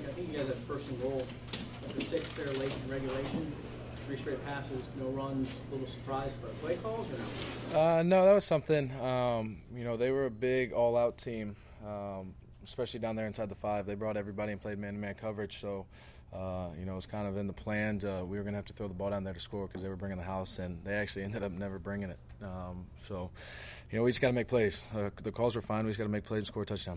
I think you guys had first and goal at the 6th there late in regulation. 3 straight passes, no runs. A little surprised by play calls or no? No, that was something. They were a big all-out team, especially down there inside the 5. They brought everybody and played man-to-man coverage. So, it was kind of in the plan. We were going to have to throw the ball down there to score because they were bringing the house, and they actually ended up never bringing it. We just got to make plays. The calls were fine. We just got to make plays and score a touchdown.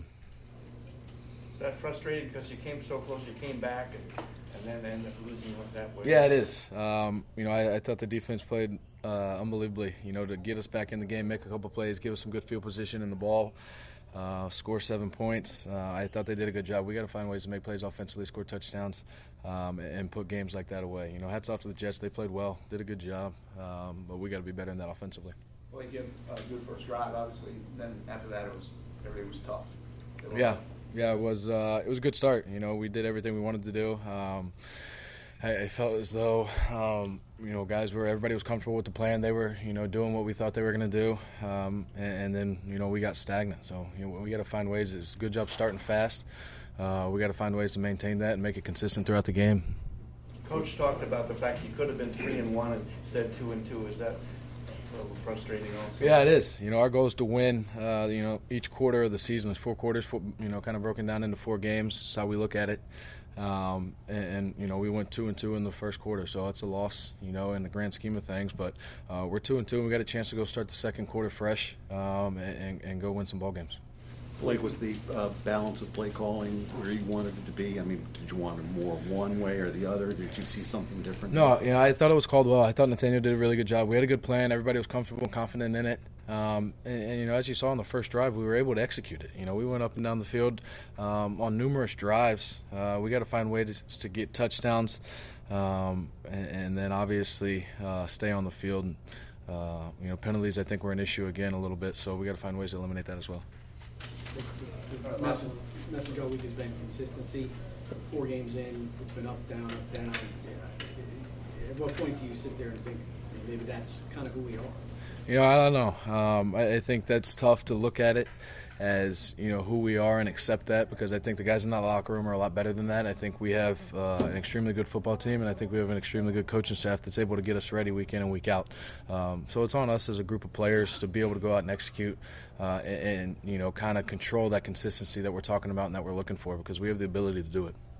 Is that frustrating because you came so close, you came back, and then ended up losing that way? Yeah, it is. I thought the defense played unbelievably, to get us back in the game, make a couple plays, give us some good field position in the ball, score 7 points. I thought they did a good job. We got to find ways to make plays offensively, score touchdowns, and put games like that away. Hats off to the Jets. They played well, did a good job, but we got to be better than that offensively. Well, you give a good first drive, obviously. Then after that, everything was tough. Yeah, it was a good start. We did everything we wanted to do. I felt as though, everybody was comfortable with the plan. They were, doing what we thought they were going to do. And then, we got stagnant. So, we got to find ways. It's a good job starting fast. We got to find ways to maintain that and make it consistent throughout the game. Coach talked about the fact he could have been 3-1 instead of 2-2. Is that a little frustrating also? Yeah, it is. Our goal is to win. Each quarter of the season is 4 quarters, kind of broken down into 4 games. That's how we look at it. We went 2-2 in the first quarter, so that's a loss, in the grand scheme of things. But we're 2-2, and we got a chance to go start the second quarter fresh and go win some ball games. Blake, was the balance of play calling where you wanted it to be? I mean, did you want it more one way or the other? Did you see something different? No, I thought it was called well. I thought Nathaniel did a really good job. We had a good plan. Everybody was comfortable and confident in it. As you saw on the first drive, we were able to execute it. We went up and down the field on numerous drives. We got to find ways to get touchdowns and then obviously stay on the field. Penalties, I think, were an issue again a little bit, so we got to find ways to eliminate that as well. The message all week has been consistency. 4 games in, it's been up, down, up, down. At what point do you sit there and think maybe that's kind of who we are? I don't know. I think that's tough to look at it as, who we are and accept that, because I think the guys in that locker room are a lot better than that. I think we have an extremely good football team, and I think we have an extremely good coaching staff that's able to get us ready week in and week out. So it's on us as a group of players to be able to go out and execute and kind of control that consistency that we're talking about and that we're looking for, because we have the ability to do it.